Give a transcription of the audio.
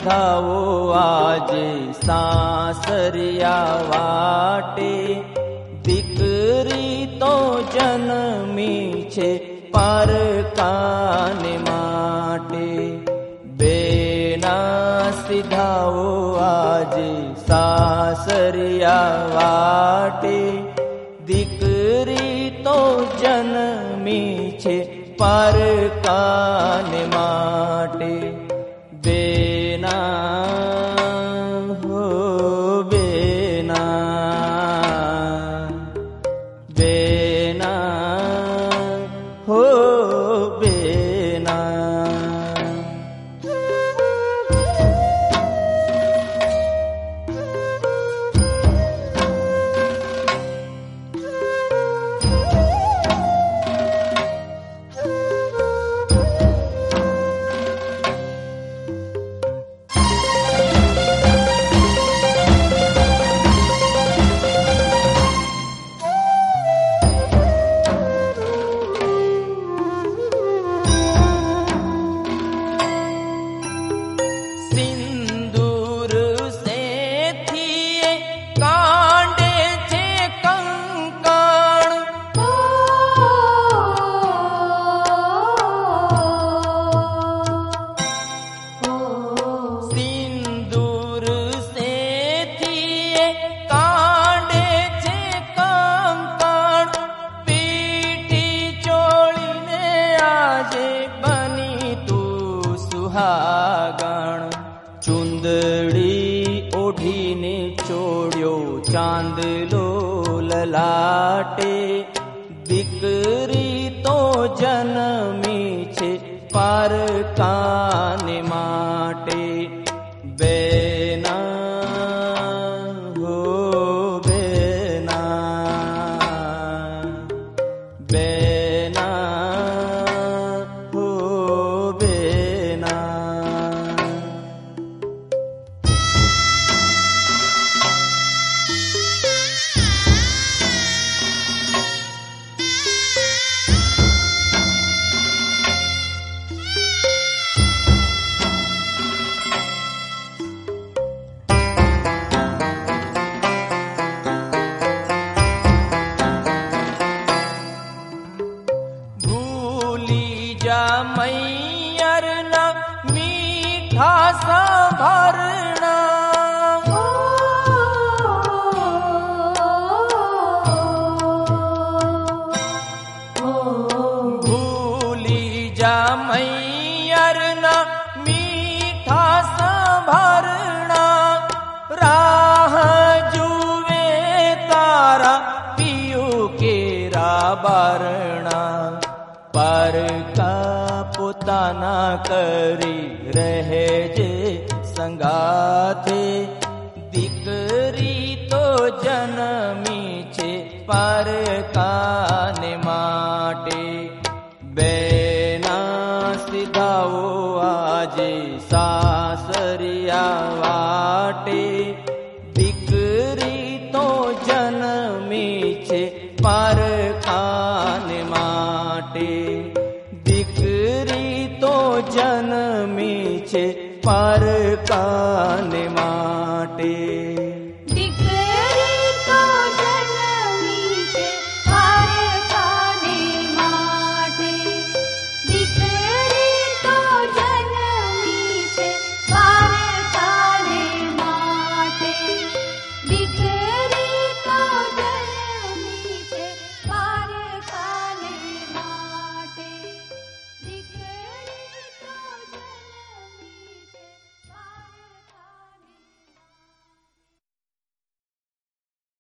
સીધાઓ આજે સાસરિયા વાટે, દીકરી તો જન્મી છે પારકાને માટે. બેના સીધાઓ આજે સાસરિયા વાટે, દીકરી તો જન્મી છે પારકાને માટે. બેના હો બેના, બેના હો બેના. ચુંદડી ઓઢીને ચોડ્યો ચાંદલો લલાટે, દીકરી તો જન્મી છે પારકાને માટે. બેના હો બેના, બેના હો બેના. મૈયરના મીઠા સંભરણા, ભૂલી જા મૈયરના મીઠા સંભરણા. રાહ જુએ તારા પિયું કેરા બારણા. પારકા પોતાના કરી રહેજે સંગાથે, દીકરી તો જન્મી છે પારકાને માટે. બેના સીધાઓ આજે સાસરિયા વાટે, દીકરી તો જન્મી છે પારકાને માટે. દીકરી તો જન્મી છે પારકા